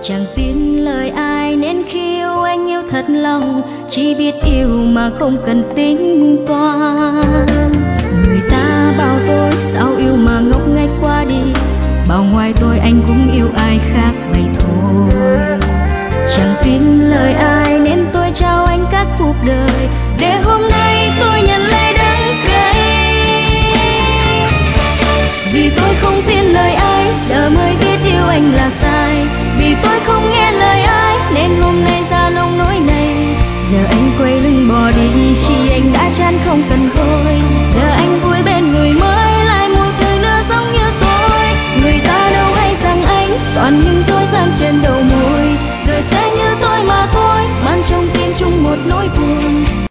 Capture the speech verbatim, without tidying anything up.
Chẳng tin lời ai nên khi yêu anh yêu thật lòng, chỉ biết yêu mà không cần tính toán. Người ta bảo tôi sao yêu mà ngốc nghếch qua đi, bảo ngoài tôi anh cũng yêu ai khác vậy thôi. Chẳng tin lời ai nên tôi trao anh các cuộc đời, để hôm nay tôi nhận lấy đắng cay. Vì tôi không tin lời ai giờ mới biết yêu anh là sai, vì tôi không nghe lời ai nên hôm nay ra nông nỗi này. Giờ anh quay lưng bỏ đi khi anh đã chán không cần thôi. Giờ anh vui bên người mới, lại một người nữa giống như tôi. Người ta đâu hay rằng anh toàn những dối gian trên đầu môi, rồi sẽ như tôi mà thôi, mang trong tim chung một nỗi buồn.